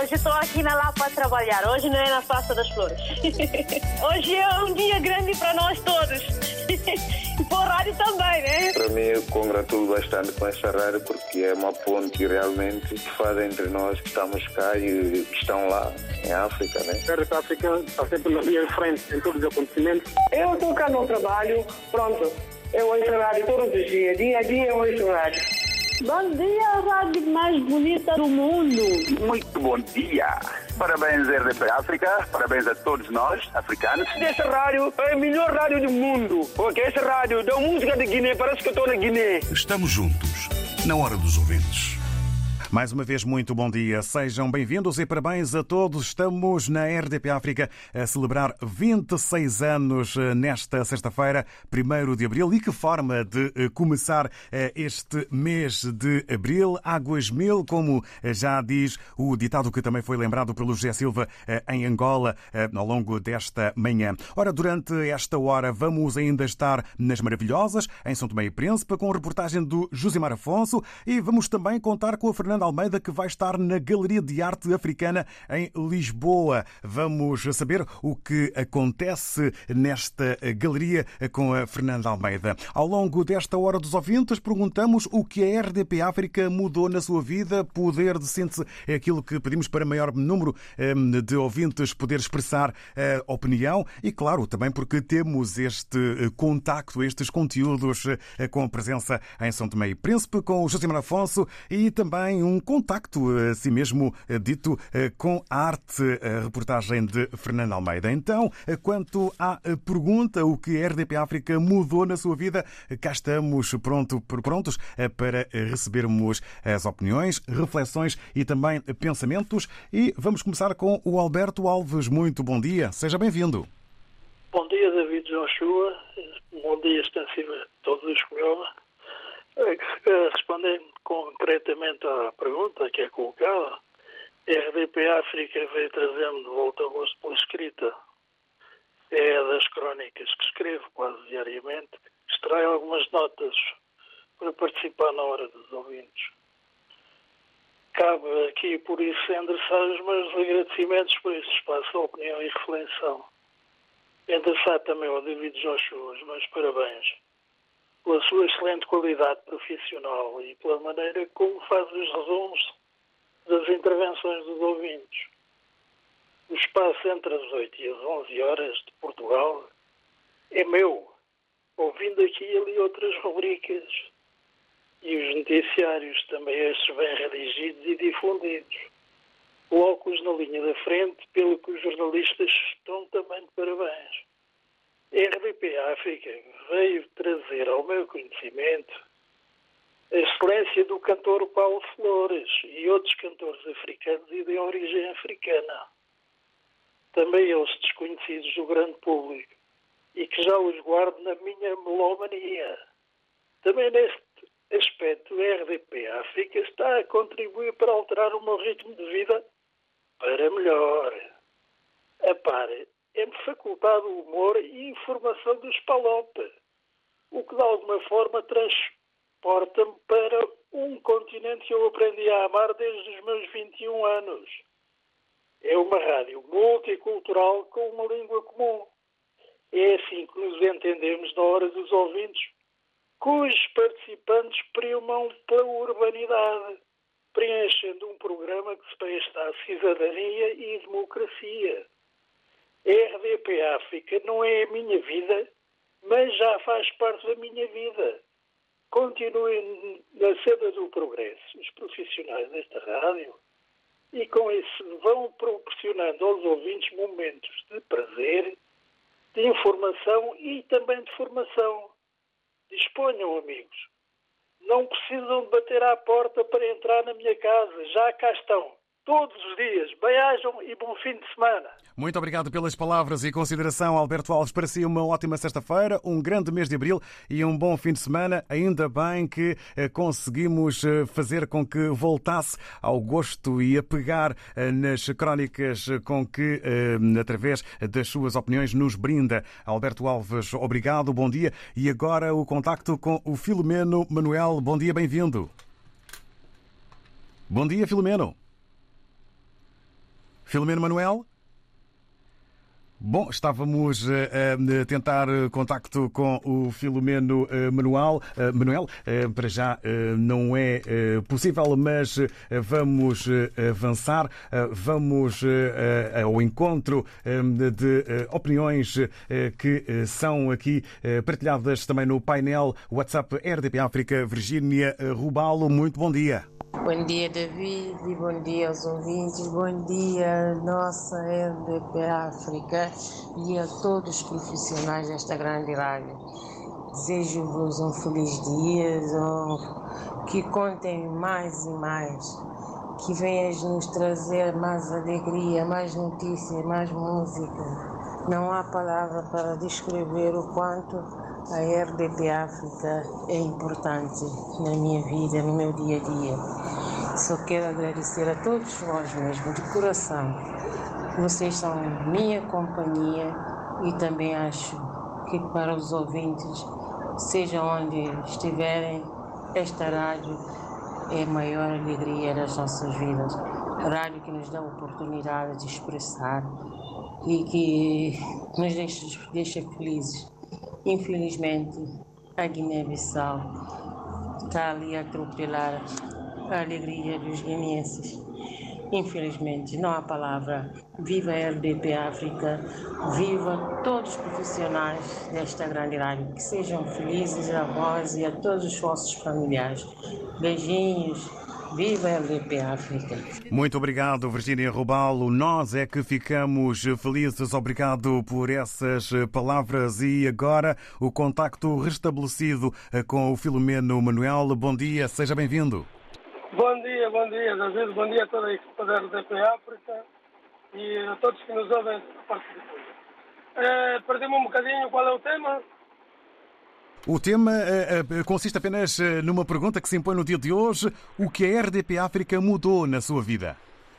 Hoje estou aqui na Lapa a trabalhar. Hoje não é na Praça das Flores. Hoje é um dia grande para nós todos. E para o rádio também, né? Para mim, eu congratulo bastante com essa rádio porque é uma ponte realmente que faz entre nós que estamos cá e que estão lá em África, né? A RDP África está sempre na linha de frente em todos os acontecimentos. Eu estou cá no trabalho, pronto. Eu ouço rádio todos os dias. Dia a dia eu ouço rádio. Bom dia, a rádio mais bonita do mundo. Muito bom dia. Parabéns, RDP África. Parabéns a todos nós, africanos. Essa rádio é a melhor rádio do mundo. Porque essa rádio dá música de Guiné, parece que eu estou na Guiné. Estamos juntos, na hora dos ouvintes. Mais uma vez, muito bom dia. Sejam bem-vindos e parabéns a todos. Estamos na RDP África a celebrar 26 anos nesta sexta-feira, 1º de abril. E que forma de começar este mês de abril. Águas mil, como já diz o ditado que também foi lembrado pelo José Silva em Angola ao longo desta manhã. Ora, durante esta hora vamos ainda estar nas Maravilhosas, em São Tomé e Príncipe, com a reportagem do Josimar Afonso, e vamos também contar com a Fernanda Almeida, que vai estar na Galeria de Arte Africana em Lisboa. Vamos saber o que acontece nesta galeria com a Fernanda Almeida. Ao longo desta Hora dos Ouvintes, perguntamos o que a RDP África mudou na sua vida. Poder de síntese é aquilo que pedimos para maior número de ouvintes poder expressar a opinião e, claro, também porque temos este contacto, estes conteúdos com a presença em São Tomé e Príncipe, com o Josimar Afonso, e também um contacto, assim mesmo dito, com a arte, a reportagem de Fernando Almeida. Então, quanto à pergunta, o que a RDP África mudou na sua vida, cá estamos prontos para recebermos as opiniões, reflexões e também pensamentos. E vamos começar com o Alberto Alves. Muito bom dia, seja bem-vindo. Bom dia, David Joshua. Bom dia extensivo a todos os colegas. Respondendo concretamente à pergunta que é colocada, a RDP África veio trazer-me de volta ao gosto pela escrita. É das crónicas que escrevo quase diariamente. Extraio algumas notas para participar na hora dos ouvintes. Cabe aqui, por isso, endereçar os meus agradecimentos por este espaço de opinião e reflexão. Endereçar também ao David Joshua os meus parabéns pela sua excelente qualidade profissional e pela maneira como faz os resumos das intervenções dos ouvintes. O espaço entre as 8 e as 11 horas de Portugal é meu, ouvindo aqui e ali outras rubricas. E os noticiários, também estes bem redigidos e difundidos. Coloco-os na linha da frente, pelo que os jornalistas estão também de parabéns. A RDP África veio trazer ao meu conhecimento a excelência do cantor Paulo Flores e outros cantores africanos e de origem africana. Também eles desconhecidos do grande público e que já os guardo na minha melomania. Também neste aspecto, a RDP África está a contribuir para alterar o meu ritmo de vida para melhor. A par, é-me facultado o humor e informação dos PALOP, o que de alguma forma transporta-me para um continente que eu aprendi a amar desde os meus 21 anos. É uma rádio multicultural com uma língua comum. É assim que nos entendemos na hora dos ouvintes, cujos participantes primam pela urbanidade, preenchendo um programa que se presta à cidadania e democracia. A RDP África não é a minha vida, mas já faz parte da minha vida. Continuem na senda do progresso os profissionais desta rádio e com isso vão proporcionando aos ouvintes momentos de prazer, de informação e também de formação. Disponham, amigos. Não precisam de bater à porta para entrar na minha casa. Já cá estão. Todos os dias. Bem-ajam e bom fim de semana. Muito obrigado pelas palavras e consideração, Alberto Alves. Para si, uma ótima sexta-feira, um grande mês de abril e um bom fim de semana. Ainda bem que conseguimos fazer com que voltasse ao gosto e a pegar nas crónicas com que, através das suas opiniões, nos brinda. Alberto Alves, obrigado, bom dia. E agora o contacto com o Filomeno Manuel. Bom dia, bem-vindo. Bom dia, Filomeno. Filomeno Manuel? Bom, estávamos a tentar contacto com o Filomeno Manuel. Para já não é possível, mas vamos avançar. Vamos ao encontro de opiniões que são aqui partilhadas também no painel WhatsApp RDP África. Virgínia Rubalo, muito bom dia. Bom dia, David, e bom dia aos ouvintes, bom dia, nossa RDP África e a todos os profissionais desta grande rádio. Desejo-vos um feliz dia, que contem mais e mais, que venhas nos trazer mais alegria, mais notícias, mais música. Não há palavra para descrever o quanto a RDP África é importante na minha vida, no meu dia a dia. Só quero agradecer a todos vós mesmo, de coração. Vocês são minha companhia e também acho que para os ouvintes, seja onde estiverem, esta rádio é a maior alegria das nossas vidas. A rádio que nos dá a oportunidade de expressar e que nos deixa felizes. Infelizmente, a Guiné-Bissau está ali a atropelar a alegria dos guineenses. Infelizmente, não há palavra. Viva a RDP África, viva todos os profissionais desta grande rádio. Que sejam felizes a vós e a todos os vossos familiares. Beijinhos. Viva a RDP África. Muito obrigado, Virgínia Rubalo. Nós é que ficamos felizes. Obrigado por essas palavras. E agora o contacto restabelecido com o Filomeno Manuel. Bom dia, seja bem-vindo. Bom dia, David. Bom dia a toda a equipa da RDP África e a todos que nos ouvem a partir de hoje. Perdi-me um bocadinho qual é o tema. O tema consiste apenas numa pergunta que se impõe no dia de hoje. O que a RDP África mudou na sua vida?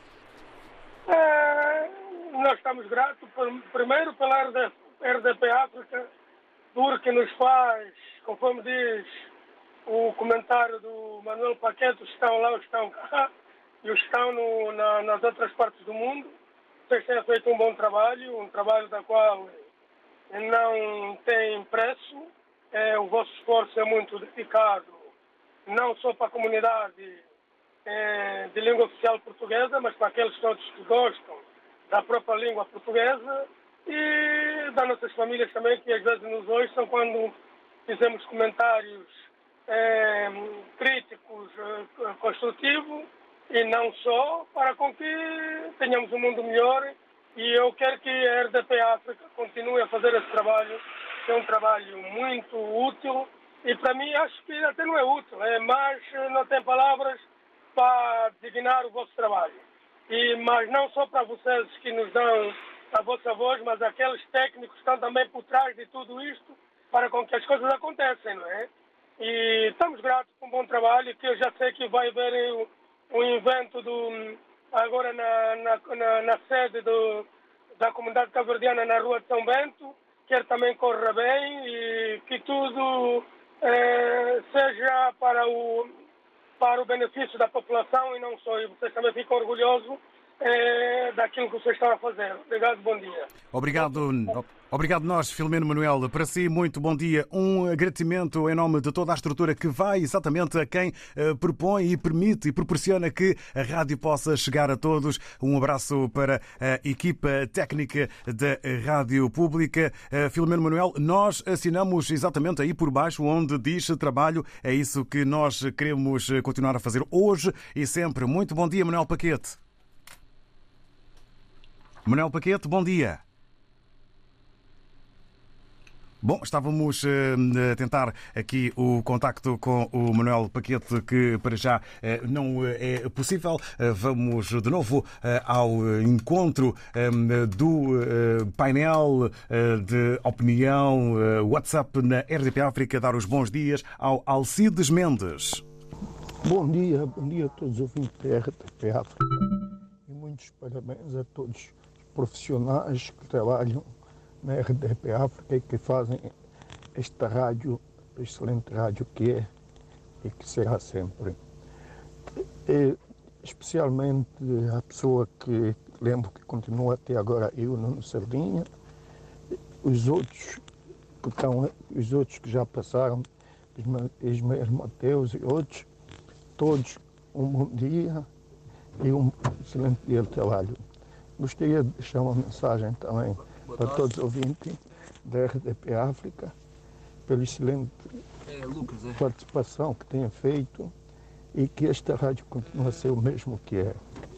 Nós estamos gratos, primeiro, pela RDP África, porque nos faz, conforme diz o comentário do Manuel Paquete, os que estão lá, os que estão cá e os que estão nas outras partes do mundo. Vocês têm feito um bom trabalho, um trabalho da qual não tem preço. O vosso esforço é muito dedicado, não só para a comunidade de língua oficial portuguesa, mas para aqueles todos que gostam da própria língua portuguesa e das nossas famílias também, que às vezes nos ouçam quando fizemos comentários críticos, construtivos, e não só, para com que tenhamos um mundo melhor. E eu quero que a RDP África continue a fazer esse trabalho, que é um trabalho muito útil, e para mim acho que até não é útil, mas não tem palavras para designar o vosso trabalho. Mas não só para vocês que nos dão a vossa voz, mas aqueles técnicos que estão também por trás de tudo isto, para com que as coisas aconteçam, não é? E estamos gratos por um bom trabalho, que eu já sei que vai haver um evento agora na sede da comunidade cabo-verdiana na Rua de São Bento. Quero também corra bem e que tudo seja para o benefício da população e não só. E vocês também ficam orgulhosos daquilo que vocês estão a fazer. Obrigado, bom dia. Obrigado nós, Filomeno Manuel. Para si, muito bom dia. Um agradecimento em nome de toda a estrutura que vai exatamente a quem propõe e permite e proporciona que a rádio possa chegar a todos. Um abraço para a equipa técnica da Rádio Pública. Filomeno Manuel, nós assinamos exatamente aí por baixo onde diz trabalho. É isso que nós queremos continuar a fazer hoje e sempre. Muito bom dia, Manuel Paquete. Manuel Paquete, bom dia. Bom, estávamos a tentar aqui o contacto com o Manuel Paquete, que para já não é possível. Vamos de novo ao encontro do painel de opinião WhatsApp na RDP África, dar os bons dias ao Alcides Mendes. Bom dia a todos os ouvintes da RDP África e muitos parabéns a todos os profissionais que trabalham na RDP África e que fazem esta rádio, excelente rádio que é e que será sempre. Especialmente a pessoa que lembro que continua até agora eu, Nuno Sardinha, os outros que já passaram, Ismael Mateus e outros, todos um bom dia e um excelente dia de trabalho. Gostaria de deixar uma mensagem também para todos os ouvintes da RDP África, pela excelente participação que têm feito e que esta rádio continue a ser o mesmo que é.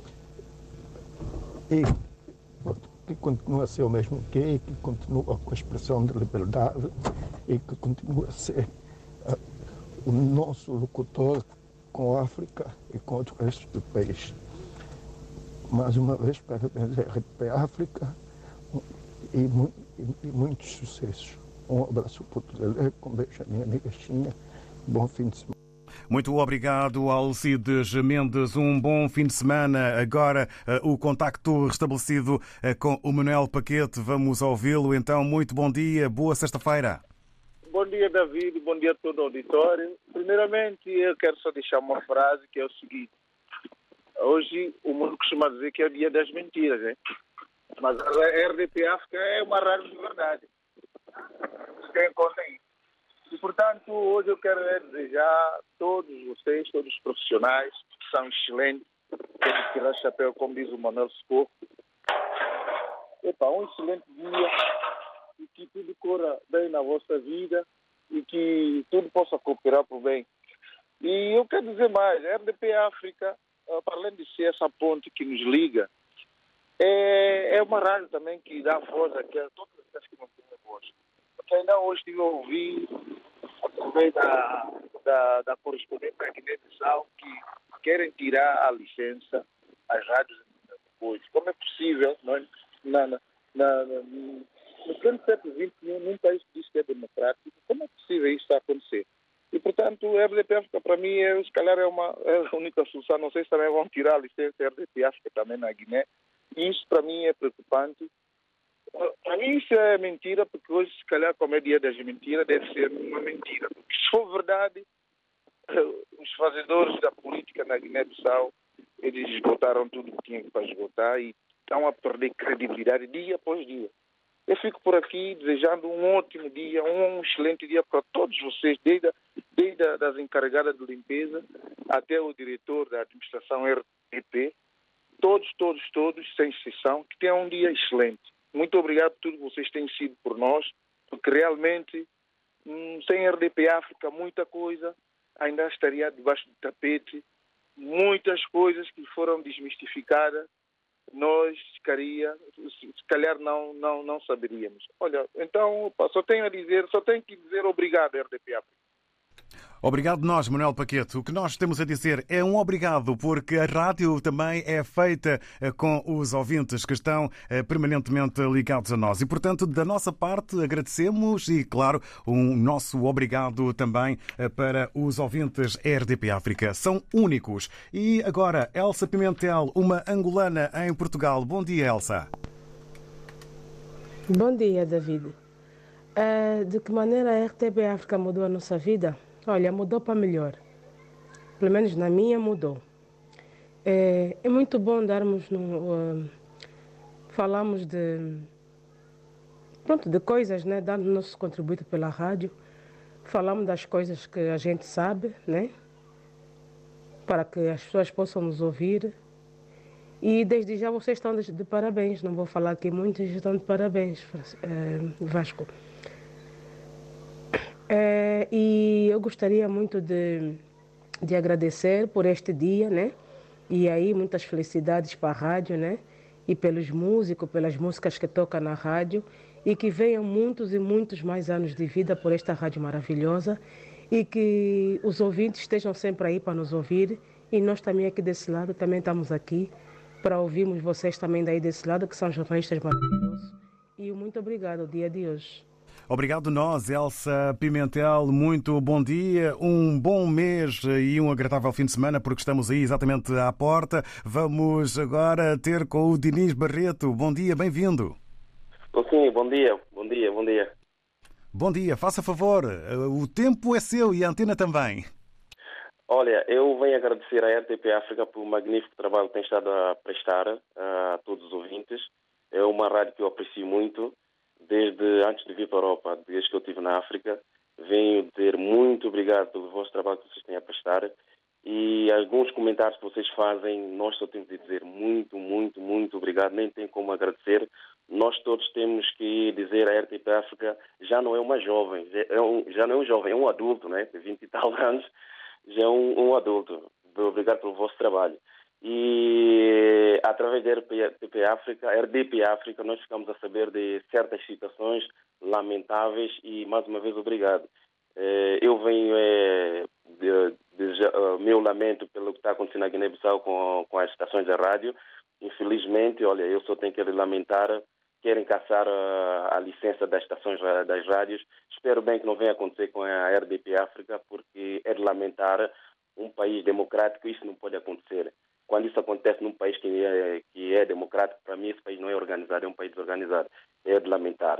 E que continue a ser o mesmo que é, e que continue com a expressão de liberdade e que continue a ser o nosso locutor com a África e com outros restos do país. Mais uma vez, parabéns à RDP África e muitos sucessos. Um abraço para o com beijo à minha amiga Xinha. Bom fim de semana. Muito obrigado, Alcides Mendes. Um bom fim de semana. Agora o contacto restabelecido com o Manuel Paquete. Vamos ouvi-lo. Então, muito bom dia. Boa sexta-feira. Bom dia, David. Bom dia a todo o auditório. Primeiramente, eu quero só deixar uma frase que é o seguinte. Hoje o mundo costuma dizer que é o dia das mentiras, hein? Mas a RDP África é uma rádio de verdade. Tem em conta isso. E, portanto, hoje eu quero desejar a todos vocês, todos os profissionais, que são excelentes, temos que tirar o chapéu, como diz o Manuel Socorro. Um excelente dia e que tudo corra bem na vossa vida e que tudo possa cooperar para o bem. E eu quero dizer mais, a RDP África, para além de ser essa ponte que nos liga, é uma rádio também que dá voz a todas as pessoas que não têm voz. Porque ainda hoje estive a ouvir, através da correspondente da Guiné-Bissau, que querem tirar a licença às rádios depois. Como é possível, no pleno século XXI, num país que diz que é democrático, como é possível isso acontecer? E, portanto, a RDP África, para mim, se calhar é a única solução. Não sei se também vão tirar a licença da RDP África também na Guiné. E isso, para mim, é preocupante. Para mim, isso é mentira, porque hoje, se calhar, como é dia das mentiras, deve ser uma mentira. Porque, se for verdade, os fazedores da política na Guiné-Bissau, eles esgotaram tudo o que tinham para esgotar e estão a perder credibilidade dia após dia. Eu fico por aqui desejando um ótimo dia, um excelente dia para todos vocês, desde as encarregadas de limpeza até o diretor da administração RDP, todos, sem exceção, que tenham um dia excelente. Muito obrigado por tudo que vocês têm sido por nós, porque realmente, sem RDP África, muita coisa ainda estaria debaixo do tapete, muitas coisas que foram desmistificadas, nós, se calhar, não saberíamos. Olha, então, só tenho que dizer obrigado, RDP África. Obrigado nós, Manuel Paquete. O que nós temos a dizer é um obrigado, porque a rádio também é feita com os ouvintes que estão permanentemente ligados a nós. E, portanto, da nossa parte, agradecemos e, claro, um nosso obrigado também para os ouvintes RDP África. São únicos. E agora, Elsa Pimentel, uma angolana em Portugal. Bom dia, Elsa. Bom dia, David. De que maneira a RDP África mudou a nossa vida? Olha, mudou para melhor. Pelo menos na minha mudou. É muito bom falamos de coisas, né? Dando nosso contributo pela rádio. Falamos das coisas que a gente sabe, né? Para que as pessoas possam nos ouvir. E desde já vocês estão de parabéns. Não vou falar aqui muito, estão de parabéns, Vasco. E eu gostaria muito de agradecer por este dia, né? E aí muitas felicidades para a rádio, né? E pelos músicos, pelas músicas que tocam na rádio e que venham muitos e muitos mais anos de vida por esta rádio maravilhosa e que os ouvintes estejam sempre aí para nos ouvir e nós também aqui desse lado também estamos aqui para ouvirmos vocês também daí desse lado que são jornalistas maravilhosos e muito obrigado o dia de hoje. Obrigado nós, Elsa Pimentel. Muito bom dia, um bom mês e um agradável fim de semana, porque estamos aí exatamente à porta. Vamos agora ter com o Diniz Barreto. Bom dia, bem-vindo. Sim, bom dia. Bom dia, faça favor. O tempo é seu e a antena também. Olha, eu venho agradecer à RDP África pelo magnífico trabalho que tem estado a prestar a todos os rádio que eu aprecio muito, desde antes de vir para a Europa, desde que eu estive na África. Venho dizer muito obrigado pelo vosso trabalho que vocês têm a prestar. E alguns comentários que vocês fazem, nós só temos de dizer muito, muito, muito obrigado. Nem tem como agradecer. Nós todos temos que dizer a RTP África já não é uma jovem, já não é um jovem, é um adulto, né? De 20 e tal anos, já é um adulto. Obrigado pelo vosso trabalho. E através da RDP África, nós ficamos a saber de certas situações lamentáveis e, mais uma vez, obrigado. Eu venho meu lamento pelo que está acontecendo na Guiné-Bissau com as estações da rádio. Infelizmente, olha, eu só tenho que lamentar, querem caçar a licença das estações das rádios. Espero bem que não venha acontecer com a RDP África, porque é de lamentar. Um país democrático, isso não pode acontecer. Quando isso acontece num país que é democrático, para mim esse país não é organizado, é um país desorganizado. É de lamentar.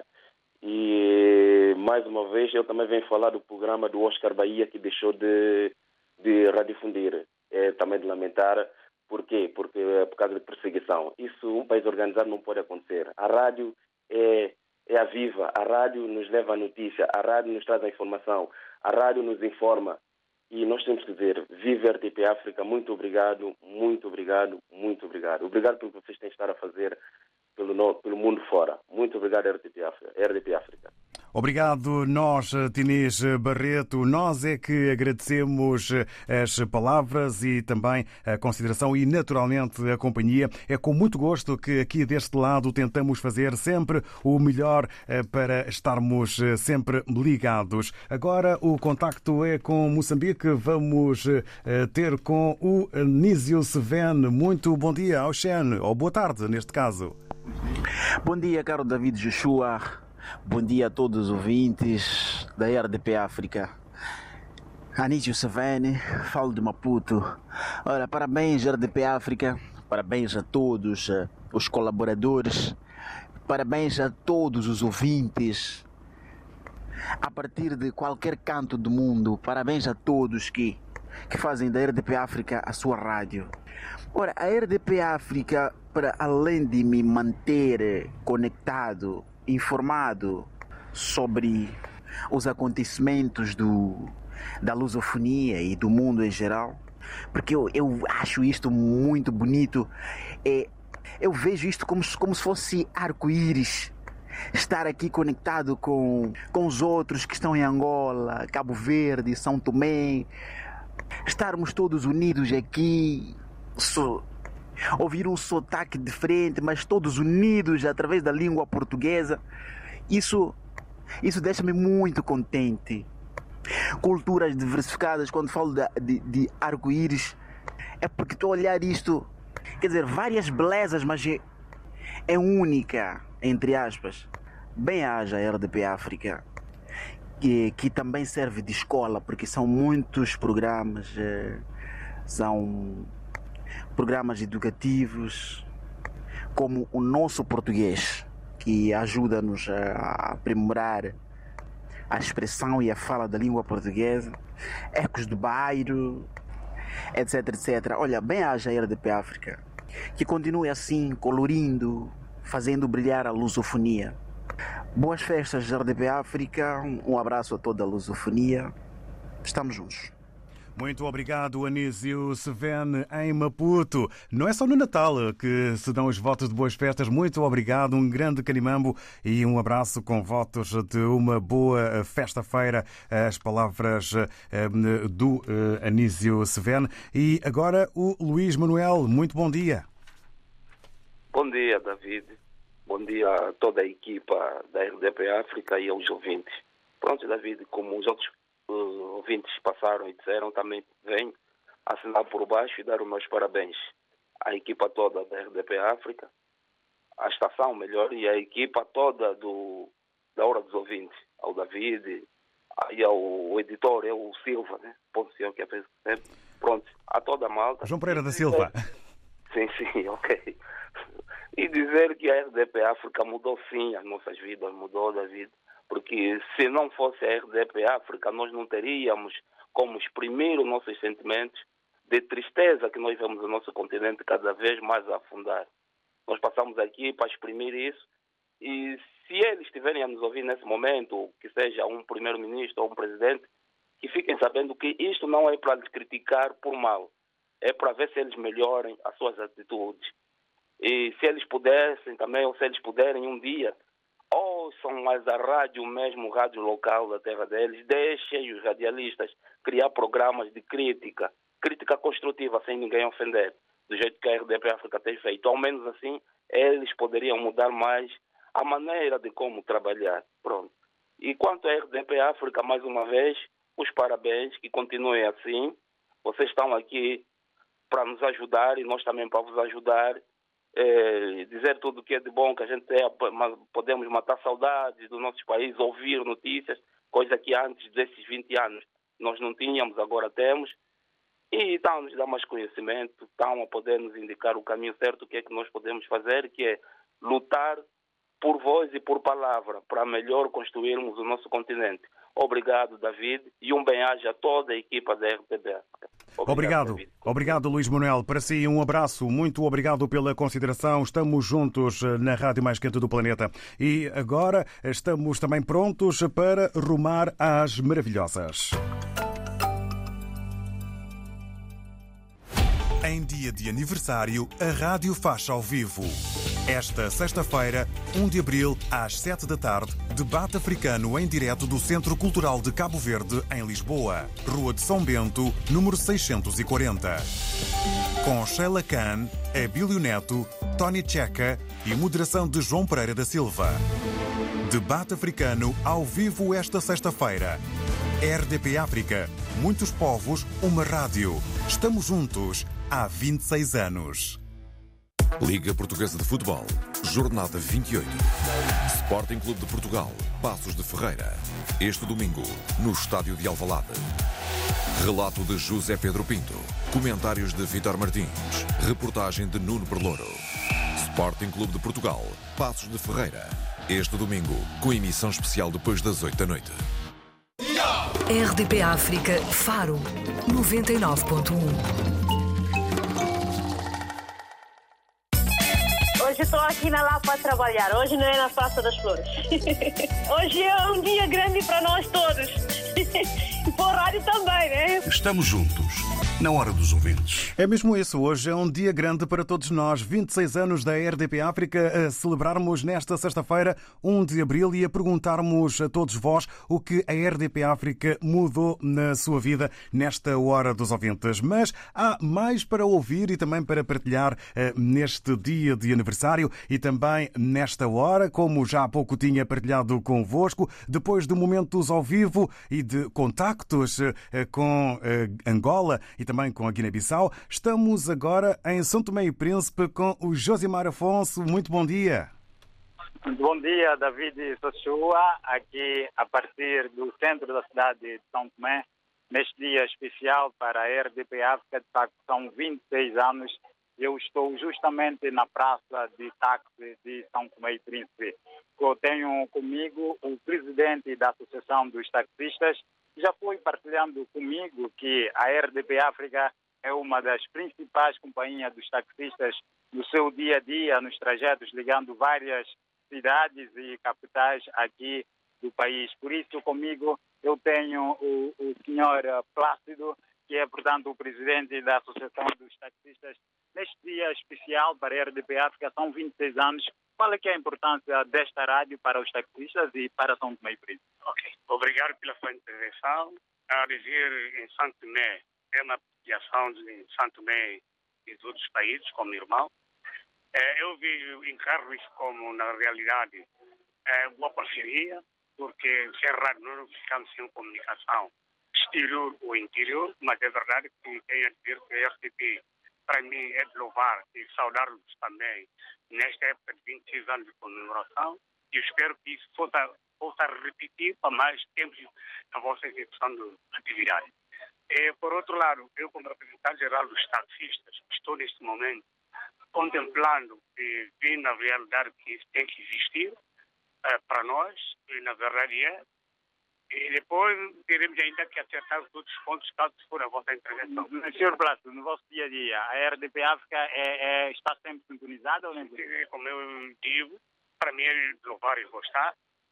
E, mais uma vez, eu também venho falar do programa do Oscar Bahia, que deixou de radifundir. É também de lamentar. Por quê? Porque é por causa de perseguição. Isso, um país organizado, não pode acontecer. A rádio é a viva. A rádio nos leva a notícia. A rádio nos traz a informação. A rádio nos informa. E nós temos que dizer, viva a RTP África, muito obrigado, muito obrigado, muito obrigado. Obrigado pelo que vocês têm estado a fazer pelo mundo fora. Muito obrigado, RTP África. Obrigado, nós, Tinês Barreto. Nós é que agradecemos as palavras e também a consideração e, naturalmente, a companhia. É com muito gosto que aqui deste lado tentamos fazer sempre o melhor para estarmos sempre ligados. Agora o contacto é com Moçambique. Vamos ter com o Anísio Seven. Muito bom dia ao Xen, ou boa tarde, neste caso. Bom dia, caro David Joshua. Bom dia a todos os ouvintes da RDP África. Anísio Savane, falo de Maputo. Ora, parabéns RDP África, parabéns a todos os colaboradores, parabéns a todos os ouvintes. A partir de qualquer canto do mundo, parabéns a todos que fazem da RDP África a sua rádio. Ora, a RDP África, para além de me manter conectado, informado sobre os acontecimentos da lusofonia e do mundo em geral, porque eu acho isto muito bonito. Eu vejo isto como se fosse arco-íris, estar aqui conectado com os outros que estão em Angola, Cabo Verde, São Tomé, estarmos todos unidos aqui, ouvir um sotaque diferente, mas todos unidos através da língua portuguesa. Isso deixa-me muito contente. Culturas diversificadas, quando falo de arco-íris, é porque estou a olhar isto, quer dizer, várias belezas, mas é única, entre aspas. Bem haja a RDP África, que também serve de escola, porque são muitos programas, são programas educativos, como o nosso português, que ajuda-nos a aprimorar a expressão e a fala da língua portuguesa, Ecos do Bairro, etc, etc. Olha, bem haja a RDP África, que continue assim, colorindo, fazendo brilhar a lusofonia. Boas festas, RDP África, um abraço a toda a lusofonia, estamos juntos. Muito obrigado, Anísio Seven, em Maputo. Não é só no Natal que se dão os votos de boas festas. Muito obrigado, um grande carimambo e um abraço com votos de uma boa festa-feira. As palavras do Anísio Seven. E agora o Luís Manuel. Muito bom dia. Bom dia, David. Bom dia a toda a equipa da RDP África e aos ouvintes. Pronto, David, como os outros ouvintes passaram e disseram, também venho assinar por baixo e dar os meus parabéns à equipa toda da RDP África, à estação, melhor, e à equipa toda da Hora dos Ouvintes, ao David e ao editor, é o Silva, né? Que é sempre. Pronto, a toda a malta. João Pereira da Silva. Sim, ok. E dizer que a RDP África mudou sim as nossas vidas, mudou, David. Porque se não fosse a RDP África, nós não teríamos como exprimir os nossos sentimentos de tristeza que nós vemos o nosso continente cada vez mais a afundar. Nós passamos aqui para exprimir isso E se eles estiverem a nos ouvir nesse momento, que seja um primeiro-ministro ou um presidente, que fiquem sabendo que isto não é para lhes criticar por mal, é para ver se eles melhorem as suas atitudes. E se eles pudessem também, ou se eles puderem um dia, ouçam mais a rádio mesmo, rádio local da terra deles, deixem os radialistas criar programas de crítica construtiva, sem ninguém ofender, do jeito que a RDP África tem feito. Ao menos assim, eles poderiam mudar mais a maneira de como trabalhar. Pronto. E quanto à RDP África, mais uma vez, os parabéns, que continuem assim. Vocês estão aqui para nos ajudar e nós também para vos ajudar. Dizer tudo o que é de bom que a gente tem, podemos matar saudades do nosso país, ouvir notícias, coisa que antes desses 20 anos nós não tínhamos, agora temos. E estão a nos dar mais conhecimento, estão a poder nos indicar o caminho certo, o que é que nós podemos fazer, que é lutar por voz e por palavra, para melhor construirmos o nosso continente. Obrigado, David, e um bem-aja a toda a equipa da RTP. Obrigado, Luís Manuel. Para si, um abraço. Muito obrigado pela consideração. Estamos juntos na Rádio Mais Quente do Planeta. E agora estamos também prontos para rumar às maravilhosas. Em dia de aniversário, a Rádio faz ao vivo. Esta sexta-feira, 1 de abril, às 7 da tarde, debate africano em direto do Centro Cultural de Cabo Verde, em Lisboa, Rua de São Bento, número 640. Com Sheila Khan, Abílio Neto, Tony Checa e moderação de João Pereira da Silva. Debate africano ao vivo esta sexta-feira. RDP África. Muitos povos, uma rádio. Estamos juntos há 26 anos. Liga Portuguesa de Futebol, Jornada 28. Sporting Clube de Portugal, Paços de Ferreira. Este domingo, no Estádio de Alvalade. Relato de José Pedro Pinto. Comentários de Vítor Martins. Reportagem de Nuno Berlouro. Sporting Clube de Portugal, Paços de Ferreira. Este domingo, com emissão especial depois das 8 da noite. RDP África, Faro, 99.1. Hoje estou aqui na Lapa a trabalhar, hoje não é na Praça das Flores. Hoje é um dia grande para nós todos. E para o rádio também, né? Estamos juntos, na hora dos ouvintes. É mesmo isso, hoje é um dia grande para todos nós. 26 anos da RDP África, a celebrarmos nesta sexta-feira, 1 de abril, e a perguntarmos a todos vós o que a RDP África mudou na sua vida nesta hora dos ouvintes. Mas há mais para ouvir e também para partilhar neste dia de aniversário e também nesta hora, como já há pouco tinha partilhado convosco, depois de momentos ao vivo e de contactos com Angola e também com a Guiné-Bissau. Estamos agora em São Tomé e Príncipe com o Josimar Afonso. Muito bom dia. Muito bom dia, David Sochua, aqui a partir do centro da cidade de São Tomé, neste dia especial para a RDP África. De facto, são 26 anos. Eu estou justamente na praça de táxi de São Tomé e Príncipe. Eu tenho comigo o presidente da Associação dos Taxistas, que já foi partilhando comigo que a RDP África é uma das principais companhias dos taxistas no seu dia a dia, nos trajetos ligando várias cidades e capitais aqui do país. Por isso, comigo, eu tenho o senhor Plácido, que é, portanto, o presidente da Associação dos Taxistas. Neste dia especial para a RDP África, são 26 anos. Qual é que é a importância desta rádio para os taxistas e para São Tomé e Príncipe? Ok. Obrigado pela sua intervenção. A dizer em São Tomé, é uma associação de São Tomé e de outros países, como irmão. Eu encaro isso como, na realidade, boa parceria, porque sem rádio não ficamos sem comunicação exterior ou interior, mas é verdade que tenho a dizer que a RTP, para mim, é de louvar e saudar-los também nesta época de 26 anos de comemoração, e eu espero que isso possa repetir para mais tempos na vossa execução de atividade. Por outro lado, eu, como representante geral dos taxistas, estou neste momento contemplando e vendo a realidade que isso tem que existir para nós, e na verdade é. E depois teremos ainda que acertar os outros pontos, caso for a vossa intervenção. Sr. Plácido, no vosso dia a dia, a RDP África está sempre sintonizada ou nem? Como eu digo, para mim é de louvar e gostar.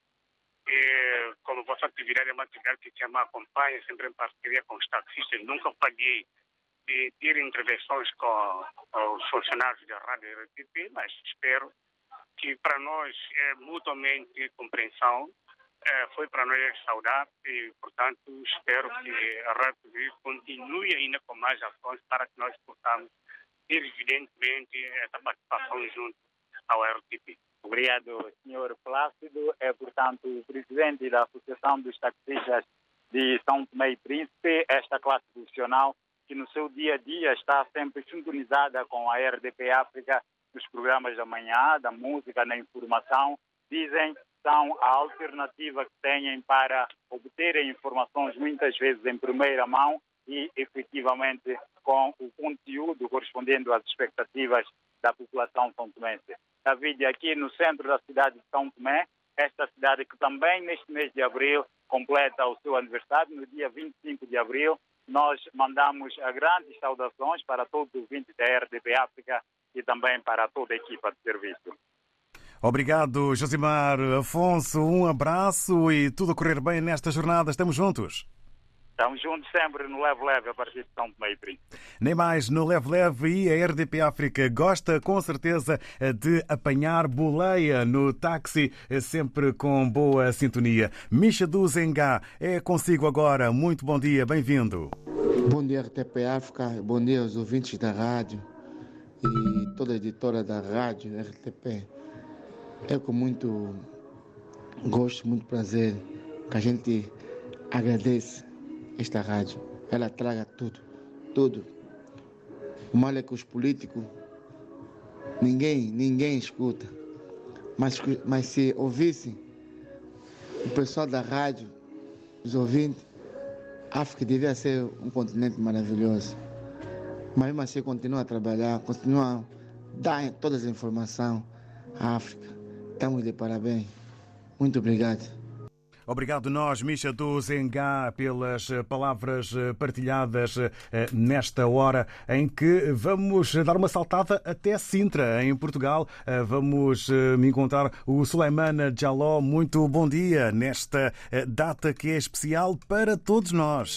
E, como vossa atividade é uma atividade que me acompanha sempre em parceria com os taxistas, nunca paguei de ter intervenções com os funcionários da Rádio RTP, mas espero que para nós é mutuamente compreensão, foi para nós saudar e, portanto, espero que a Rádio TV continue ainda com mais ações para que nós possamos ter, evidentemente, essa participação junto ao RTP. Obrigado, Sr. Plácido. É, portanto, o presidente da Associação dos Taxistas de São Tomé e Príncipe, esta classe profissional que no seu dia a dia está sempre sintonizada com a RDP África, nos programas da manhã, da música, da informação, dizem são a alternativa que têm para obterem informações muitas vezes em primeira mão e efetivamente com o conteúdo correspondendo às expectativas da população são-tomense. David, aqui no centro da cidade de São Tomé, esta cidade que também neste mês de abril completa o seu aniversário, no dia 25 de abril, nós mandamos grandes saudações para todos os ouvintes da RDP África e também para toda a equipa de serviço. Obrigado, Josimar Afonso. Um abraço e tudo a correr bem nesta jornada. Estamos juntos. Estamos juntos sempre no Leve Leve a partir de São Tomé e Príncipe. Nem mais no Leve Leve, e a RDP África gosta com certeza de apanhar boleia no táxi, sempre com boa sintonia. Misha do Zengá, é consigo agora. Muito bom dia, bem-vindo. Bom dia, RTP África. Bom dia aos ouvintes da rádio e toda a editora da rádio RTP. É com muito gosto, muito prazer que a gente agradece esta rádio. Ela traga tudo. O mal é que os políticos, ninguém escuta. Mas se ouvissem o pessoal da rádio, os ouvintes, a África devia ser um continente maravilhoso. Mas mesmo assim continua a trabalhar, continua a dar todas as informações à África. Estamos de parabéns. Muito obrigado. Obrigado nós, Misha do Zengá, pelas palavras partilhadas nesta hora em que vamos dar uma saltada até Sintra, em Portugal. Vamos encontrar o Suleimana Jaló. Muito bom dia nesta data que é especial para todos nós.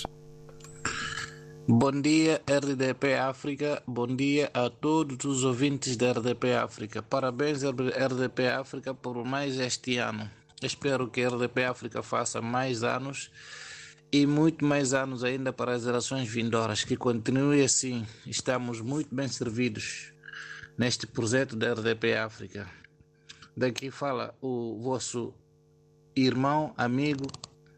Bom dia, RDP África. Bom dia a todos os ouvintes da RDP África. Parabéns, RDP África, por mais este ano. Espero que a RDP África faça mais anos e muito mais anos ainda para as gerações vindouras. Que continue assim. Estamos muito bem servidos neste projeto da RDP África. Daqui fala o vosso irmão, amigo,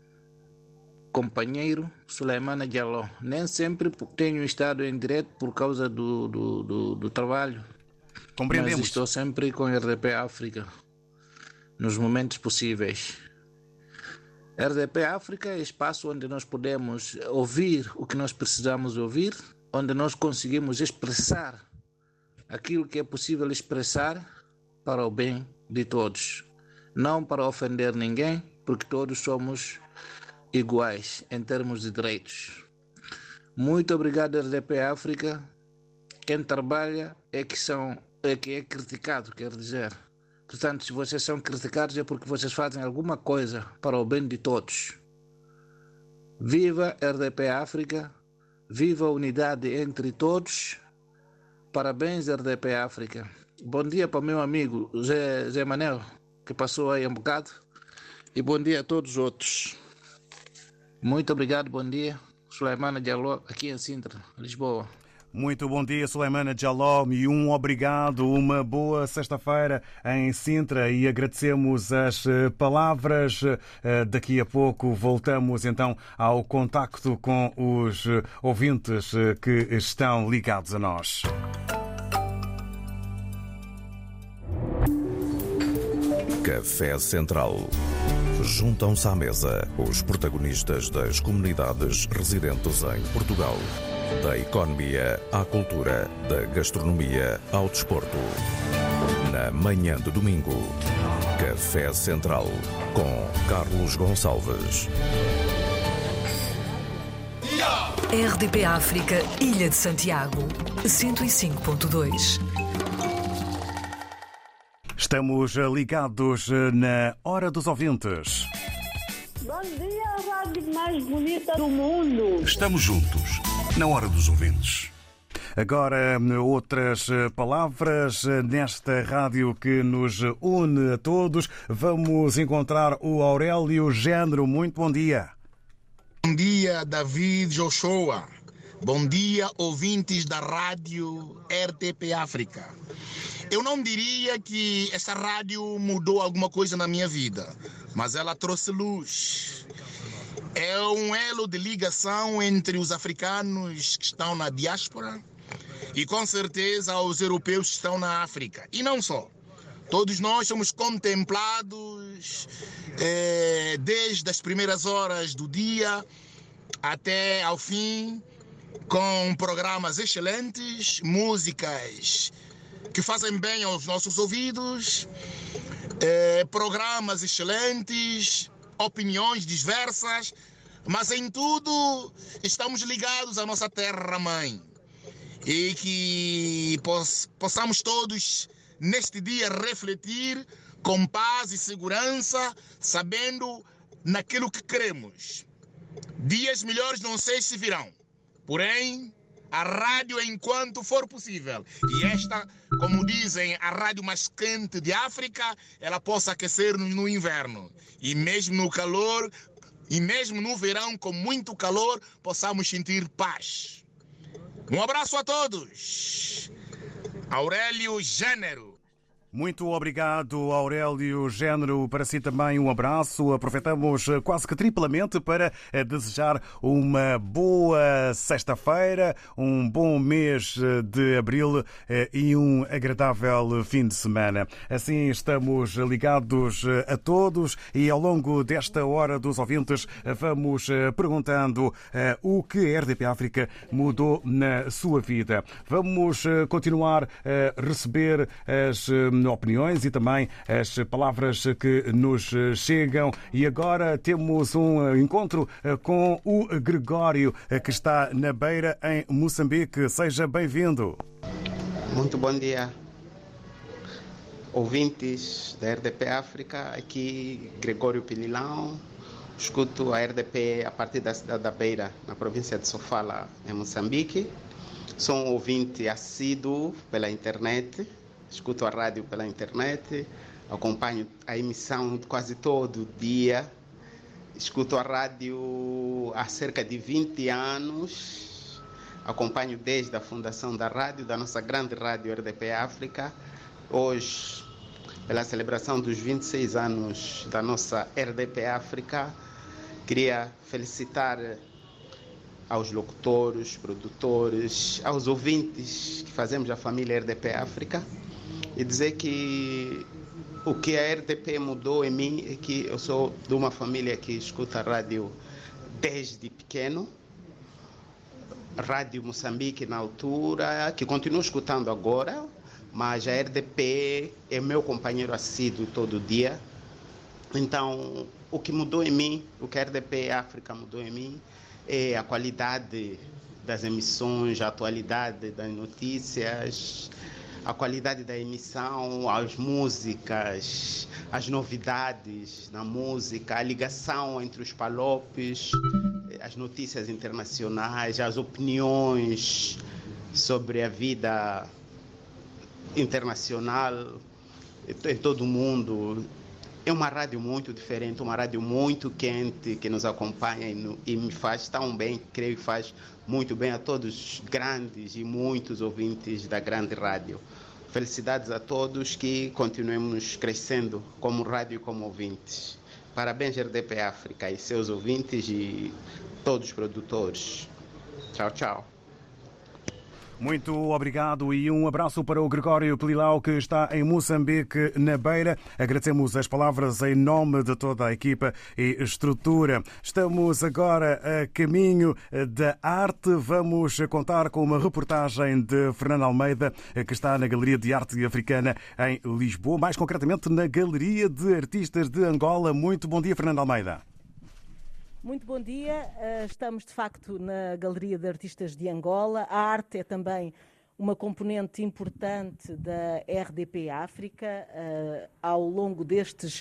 companheiro Suleimana Jaló. Nem sempre tenho estado em direto por causa do trabalho. Compreendemos. Mas estou sempre com a RDP África nos momentos possíveis. RDP África é espaço onde nós podemos ouvir o que nós precisamos ouvir, onde nós conseguimos expressar aquilo que é possível expressar para o bem de todos. Não para ofender ninguém, porque todos somos iguais em termos de direitos. Muito obrigado, RDP África. Quem trabalha é que é criticado, quer dizer. Portanto, se vocês são criticados é porque vocês fazem alguma coisa para o bem de todos. Viva RDP África, viva a unidade entre todos. Parabéns, RDP África. Bom dia para o meu amigo Zé Manel, que passou aí um bocado. E bom dia a todos os outros. Muito obrigado, bom dia. Suleimana Jaló, aqui em Sintra, Lisboa. Muito bom dia, Suleimana Jaló, e um obrigado, uma boa sexta-feira em Sintra, e agradecemos as palavras. Daqui a pouco voltamos então ao contacto com os ouvintes que estão ligados a nós. Café Central. Juntam-se à mesa os protagonistas das comunidades residentes em Portugal. Da economia à cultura, da gastronomia ao desporto. Na manhã de domingo, Café Central, com Carlos Gonçalves. RDP África, Ilha de Santiago, 105.2. Estamos ligados na Hora dos Ouvintes. Bom dia, a rádio mais bonita do mundo. Estamos juntos na Hora dos Ouvintes. Agora, outras palavras nesta rádio que nos une a todos. Vamos encontrar o Aurélio Género. Muito bom dia. Bom dia, David Joshua. Bom dia, ouvintes da rádio RTP África. Eu não diria que essa rádio mudou alguma coisa na minha vida, mas ela trouxe luz. É um elo de ligação entre os africanos que estão na diáspora e, com certeza, os europeus que estão na África. E não só. Todos nós somos contemplados desde as primeiras horas do dia até ao fim, com programas excelentes, músicas que fazem bem aos nossos ouvidos, programas excelentes, opiniões diversas, mas em tudo estamos ligados à nossa terra-mãe. E que possamos todos, neste dia, refletir com paz e segurança, sabendo naquilo que queremos. Dias melhores não sei se virão, porém, a rádio enquanto for possível. E esta, como dizem, a rádio mais quente de África, ela possa aquecer-nos no inverno. E mesmo no calor, e mesmo no verão com muito calor, possamos sentir paz. Um abraço a todos. Aurélio Género. Muito obrigado, Aurélio Género. Para si também um abraço. Aproveitamos quase que triplamente para desejar uma boa sexta-feira, um bom mês de abril e um agradável fim de semana. Assim estamos ligados a todos e ao longo desta Hora dos Ouvintes vamos perguntando o que a RDP África mudou na sua vida. Vamos continuar a receber as opiniões e também as palavras que nos chegam. E agora temos um encontro com o Gregório, que está na Beira, em Moçambique. Seja bem-vindo. Muito bom dia, ouvintes da RDP África. Aqui Gregório Pililão. Escuto a RDP a partir da cidade da Beira, na província de Sofala, em Moçambique. Sou um ouvinte assíduo pela internet. Escuto a rádio pela internet, acompanho a emissão quase todo dia. Escuto a rádio há cerca de 20 anos. Acompanho desde a fundação da rádio, da nossa grande rádio RDP África. Hoje, pela celebração dos 26 anos da nossa RDP África, queria felicitar aos locutores, produtores, aos ouvintes que fazemos a família RDP África. E dizer que o que a RDP mudou em mim é que eu sou de uma família que escuta a rádio desde pequeno. Rádio Moçambique na altura, que continuo escutando agora, mas a RDP é meu companheiro assíduo todo dia. Então, o que mudou em mim, o que a RDP África mudou em mim, é a qualidade das emissões, a atualidade das notícias, a qualidade da emissão, as músicas, as novidades na música, a ligação entre os palopes, as notícias internacionais, as opiniões sobre a vida internacional em todo o mundo. É uma rádio muito diferente, uma rádio muito quente que nos acompanha e me faz tão bem, creio que faz muito bem a todos os grandes e muitos ouvintes da grande rádio. Felicidades a todos, que continuemos crescendo como rádio e como ouvintes. Parabéns, RDP África e seus ouvintes e todos os produtores. Tchau, tchau. Muito obrigado e um abraço para o Gregório Pelilau, que está em Moçambique, na Beira. Agradecemos as palavras em nome de toda a equipa e estrutura. Estamos agora a caminho da arte. Vamos contar com uma reportagem de Fernando Almeida, que está na Galeria de Arte Africana em Lisboa, mais concretamente na Galeria de Artistas de Angola. Muito bom dia, Fernando Almeida. Muito bom dia. Estamos, de facto, na Galeria de Artistas de Angola. A arte é também uma componente importante da RDP África ao longo destes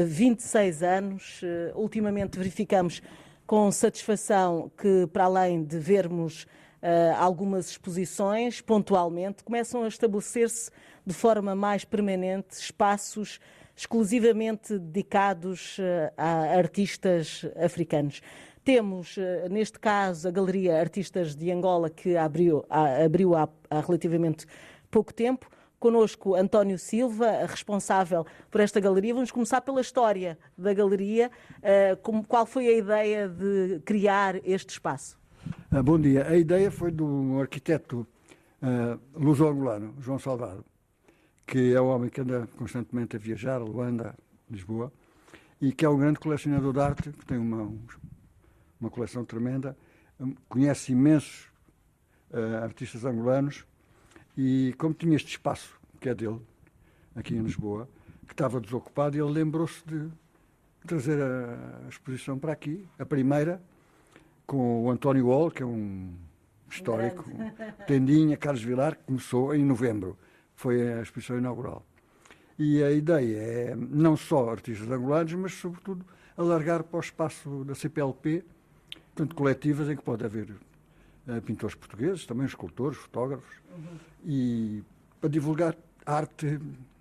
26 anos. Ultimamente verificamos com satisfação que, para além de vermos algumas exposições, pontualmente, começam a estabelecer-se de forma mais permanente espaços exclusivamente dedicados a artistas africanos. Temos, neste caso, a Galeria Artistas de Angola, que abriu há relativamente pouco tempo. Connosco, António Silva, responsável por esta galeria. Vamos começar pela história da galeria. Qual foi a ideia de criar este espaço? Bom dia. A ideia foi de um arquiteto luso-angolano, João Salgado, que é um homem que anda constantemente a viajar, a Luanda, Lisboa, e que é um grande colecionador de arte, que tem uma coleção tremenda, conhece imensos artistas angolanos, e como tinha este espaço, que é dele, aqui em Lisboa, que estava desocupado, ele lembrou-se de trazer a exposição para aqui, a primeira, com o António Hall, que é um histórico, Tendinha, Carlos Vilar, que começou em novembro, foi a exposição inaugural. E a ideia é não só artistas angolanos, mas sobretudo alargar para o espaço da CPLP, portanto coletivas em que pode haver pintores portugueses, também escultores, fotógrafos, e para divulgar arte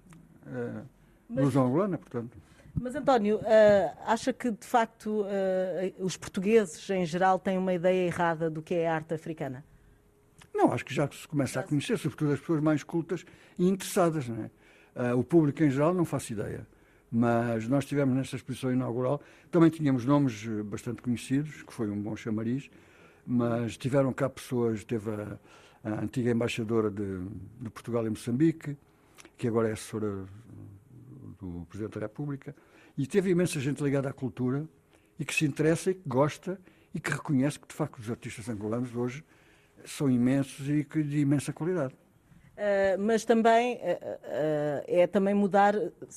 luso-angolana, portanto. Mas, António, acha que, de facto, os portugueses, em geral, têm uma ideia errada do que é a arte africana? Não, acho que já se começa a conhecer, sobretudo as pessoas mais cultas e interessadas, não é? O público, em geral, não faço ideia. Mas nós tivemos nesta exposição inaugural, também tínhamos nomes bastante conhecidos, que foi um bom chamariz, mas tiveram cá pessoas, teve a antiga embaixadora de Portugal em Moçambique, que agora é assessora do Presidente da República, e teve imensa gente ligada à cultura e que se interessa e que gosta e que reconhece que, de facto, os artistas angolanos hoje são imensos e de imensa qualidade. Mas também é também mudar.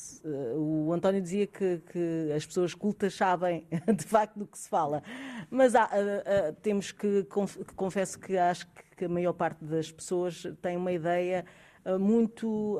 O António dizia que as pessoas cultas sabem de facto do que se fala, mas temos que confesso que acho que a maior parte das pessoas tem uma ideia muito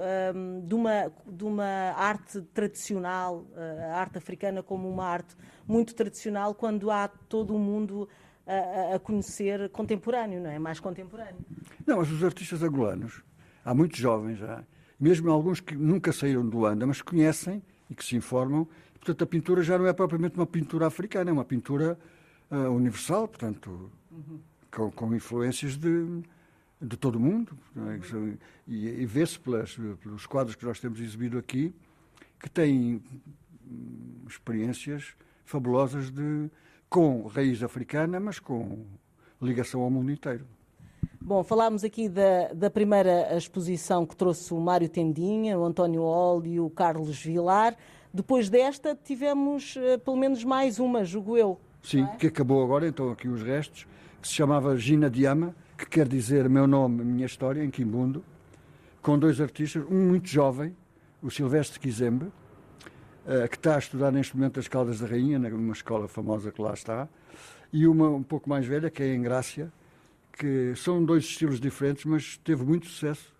de uma arte tradicional, a arte africana como uma arte muito tradicional, quando há todo o mundo a conhecer contemporâneo, não é? Mais contemporâneo. Não, mas os artistas angolanos, há muitos jovens já, mesmo alguns que nunca saíram de Luanda, mas conhecem e que se informam. Portanto, a pintura já não é propriamente uma pintura africana, é uma pintura universal, portanto, com influências de todo o mundo. Não é? E vê-se pelos quadros que nós temos exibido aqui, que têm experiências fabulosas com raiz africana, mas com ligação ao mundo inteiro. Bom, falámos aqui da primeira exposição que trouxe o Mário Tendinha, o António Hall e o Carlos Vilar. Depois desta tivemos pelo menos mais uma, julgo eu. Sim, que acabou agora, então aqui os restos, que se chamava Gina Diama, que quer dizer meu nome, minha história, em Quimbundo, com dois artistas, um muito jovem, o Silvestre Kizembe, que está a estudar neste momento as Caldas da Rainha, numa escola famosa que lá está, e uma um pouco mais velha, que é a Engrácia, que são dois estilos diferentes, mas teve muito sucesso.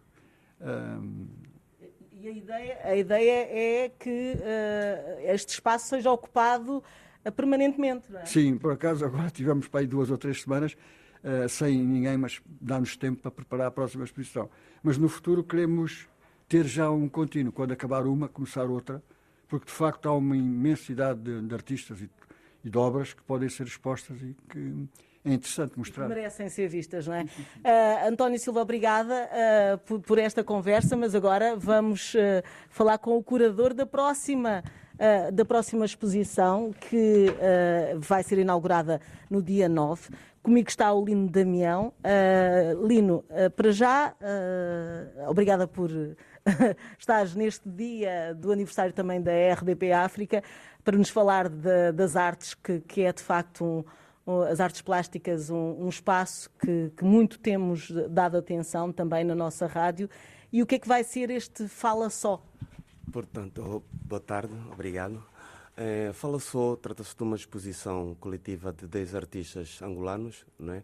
E a ideia é que este espaço seja ocupado permanentemente, não é? Sim, por acaso agora tivemos para aí 2 ou 3 semanas sem ninguém, mas dá-nos tempo para preparar a próxima exposição. Mas no futuro queremos ter já um contínuo, quando acabar uma, começar outra, porque de facto há uma imensidade de artistas e de obras que podem ser expostas e que é interessante mostrar. Merecem ser vistas, não é? António Silva, obrigada por esta conversa, mas agora vamos falar com o curador da próxima exposição, que vai ser inaugurada no dia 9. Comigo está o Lino Damião. Lino, para já, obrigada por estares neste dia do aniversário também da RDP África, para nos falar das artes, que é de facto as artes plásticas, um espaço que muito temos dado atenção também na nossa rádio. E o que é que vai ser este Fala Só? Portanto, boa tarde, obrigado. Fala Só trata-se de uma exposição coletiva de 10 artistas angolanos, não é?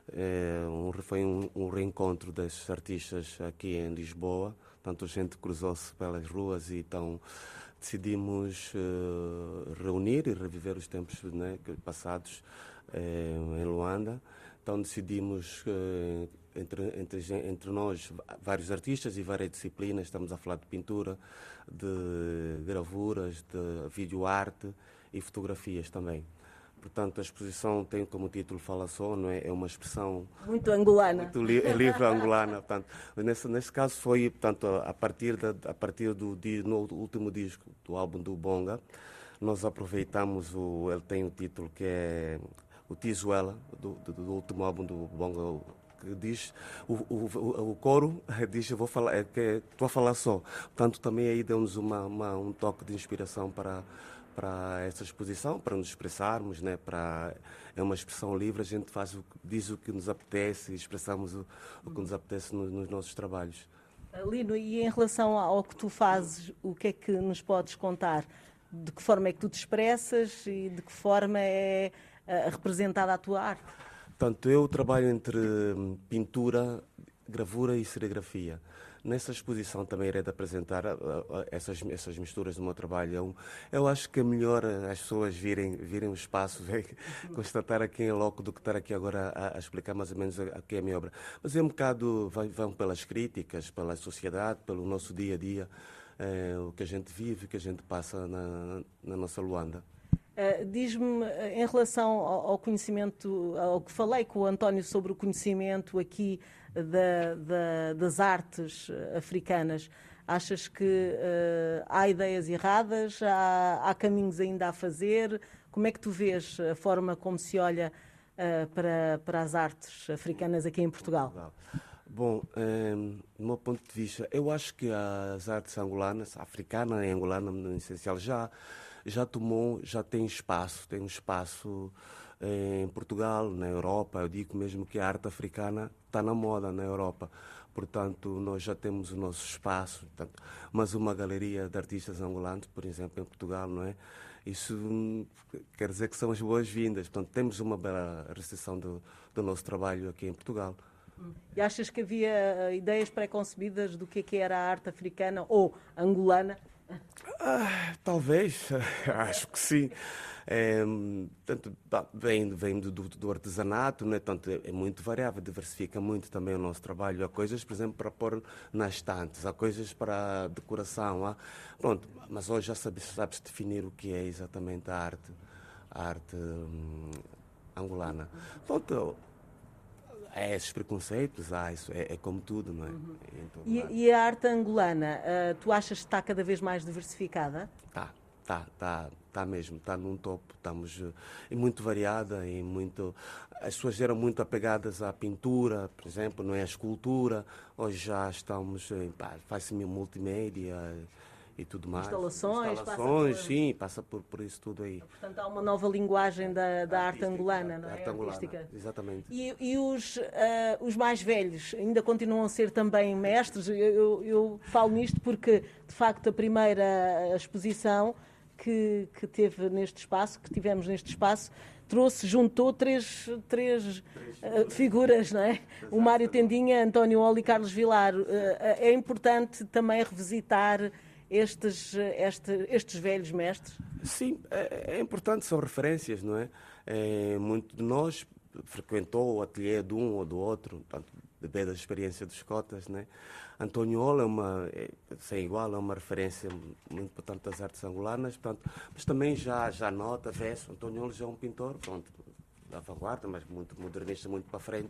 Foi um reencontro desses artistas aqui em Lisboa. Portanto, a gente cruzou-se pelas ruas e então decidimos reunir e reviver os tempos, né, passados em Luanda. Então decidimos, entre nós, vários artistas e várias disciplinas. Estamos a falar de pintura, de gravuras, de videoarte e fotografias também. Portanto, a exposição tem como título Fala Só, não é? É uma expressão muito angolana. Muito livre angolana. Portanto, nesse caso foi, portanto, a partir do último disco do álbum do Bonga, nós aproveitamos, ele tem um título que é o Tizuela, do último álbum do Bonga, que diz, o coro diz, eu vou falar, estou a falar só. Portanto, também aí deu-nos um toque de inspiração para essa exposição, para nos expressarmos, né? É uma expressão livre, a gente diz o que nos apetece e expressamos o que nos apetece nos nossos trabalhos. Lino, e em relação ao que tu fazes, o que é que nos podes contar? De que forma é que tu te expressas e de que forma é representada a tua arte? Portanto, eu trabalho entre pintura, gravura e serigrafia. Nessa exposição também irei apresentar essas misturas do meu trabalho. Eu acho que é melhor as pessoas virem o espaço, constatar aqui em loco, do que estar aqui agora a explicar mais ou menos aqui a minha obra. Mas é um bocado, vão pelas críticas, pela sociedade, pelo nosso dia a dia, o que a gente vive, o que a gente passa na nossa Luanda. Diz-me, em relação ao conhecimento, ao que falei com o António sobre o conhecimento aqui das artes africanas, achas que há ideias erradas, há caminhos ainda a fazer? Como é que tu vês a forma como se olha para as artes africanas aqui em Portugal? Bom, do meu ponto de vista, eu acho que as artes angolanas, africana e angolana no essencial, já tem um espaço em Portugal, na Europa. Eu digo mesmo que a arte africana está na moda na Europa. Portanto, nós já temos o nosso espaço. Portanto, mas uma galeria de artistas angolanos, por exemplo, em Portugal, não é? Isso quer dizer que são as boas-vindas. Portanto, temos uma bela recepção do nosso trabalho aqui em Portugal. E achas que havia ideias pré-concebidas do que era a arte africana ou angolana? Talvez, acho que sim. Tanto vem do artesanato, né? Tanto é muito variável, diversifica muito também o nosso trabalho. Há coisas, por exemplo, para pôr nas estantes, há coisas para decoração. Pronto, mas hoje já sabes definir o que é exatamente a arte angolana. Pronto, esses preconceitos, isso é como tudo, não é? E a arte angolana, tu achas que está cada vez mais diversificada? Está mesmo, está num topo. Estamos muito variada e muito. As pessoas eram muito apegadas à pintura, por exemplo, não é? A escultura. Hoje já estamos, faz-se multimédia e tudo mais. Instalações, sim, passa por isso tudo aí. Portanto, há uma nova linguagem da arte angolana, não é? Arte angolana, exatamente. E os mais velhos ainda continuam a ser também mestres? Eu falo nisto porque, de facto, a primeira exposição que tivemos neste espaço, juntou três figuras, não é? O Mário Tendinha, António Oli e Carlos Vilar. É importante também revisitar estes velhos mestres? Sim, é importante, são referências, não é? Muito de nós frequentou o ateliê de um ou do outro, portanto, beber da experiência dos cotas, né? António Ola sem igual, é uma referência muito importante das artes angolanas, portanto, mas também já nota, vê-se, António Ola já é um pintor, pronto, da vanguarda, mas muito modernista, muito para frente,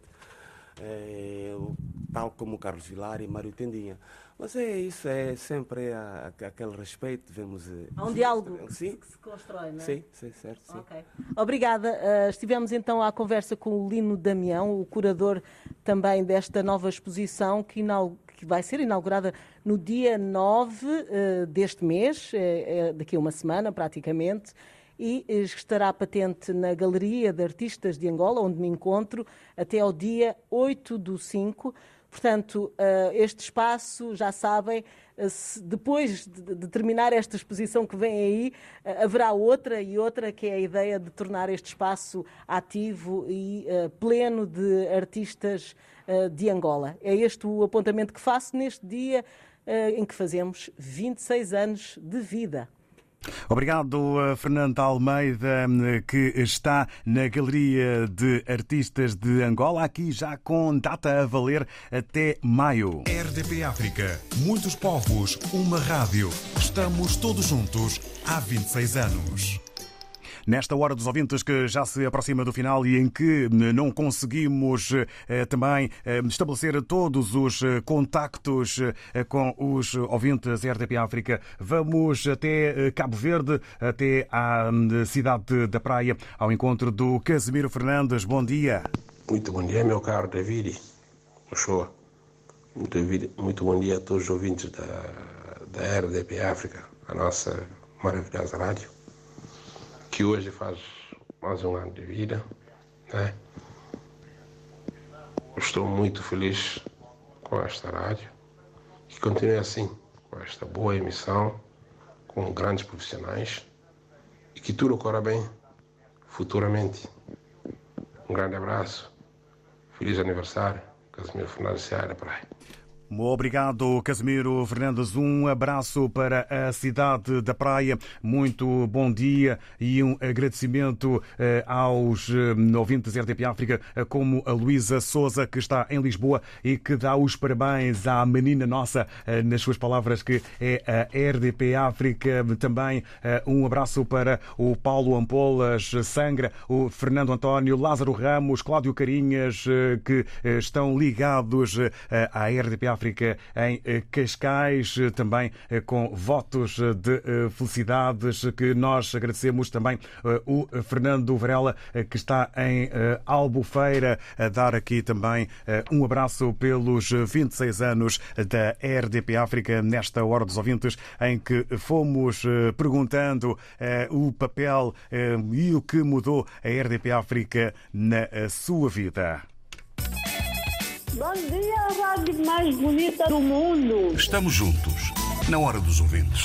tal como Carlos Vilar e Mário Tendinha. Mas é isso, é sempre aquele respeito, devemos... Há um diálogo que se constrói, não é? Sim, certo, sim. Okay. Obrigada. Estivemos então à conversa com o Lino Damião, o curador também desta nova exposição que vai ser inaugurada no dia 9 deste mês, daqui a uma semana praticamente, e estará patente na Galeria de Artistas de Angola, onde me encontro, até ao dia 8/5. Portanto, este espaço, já sabem, depois de terminar esta exposição que vem aí, haverá outra, que é a ideia de tornar este espaço ativo e pleno de artistas de Angola. É este o apontamento que faço neste dia em que fazemos 26 anos de vida. Obrigado, Fernando Almeida, que está na Galeria de Artistas de Angola, aqui já com data a valer até maio. RDP África, muitos povos, uma rádio. Estamos todos juntos há 26 anos. Nesta hora dos ouvintes que já se aproxima do final e em que não conseguimos também estabelecer todos os contactos com os ouvintes RDP África, vamos até Cabo Verde, até à cidade da Praia, ao encontro do Casimiro Fernandes. Bom dia. Muito bom dia, meu caro David. Show. Muito bom dia a todos os ouvintes da RDP África, a nossa maravilhosa rádio, que hoje faz mais um ano de vida, né? Estou muito feliz com esta rádio, que continue assim, com esta boa emissão, com grandes profissionais, e que tudo ocorra bem futuramente. Um grande abraço, feliz aniversário, Casimiro Fernandes da Praia. Obrigado, Casimiro Fernandes. Um abraço para a cidade da Praia. Muito bom dia e um agradecimento aos ouvintes RDP África, como a Luísa Souza, que está em Lisboa e que dá os parabéns à menina nossa, nas suas palavras, que é a RDP África. Também um abraço para o Paulo Ampolas Sangra, o Fernando António, Lázaro Ramos, Cláudio Carinhas, que estão ligados à RDP África em Cascais, também com votos de felicidades, que nós agradecemos. Também o Fernando Varela, que está em Albufeira, a dar aqui também um abraço pelos 26 anos da RDP África, nesta hora dos ouvintes, em que fomos perguntando o papel e o que mudou a RDP África na sua vida. Bom dia, a rádio mais bonita do mundo. Estamos juntos, na hora dos ouvintes.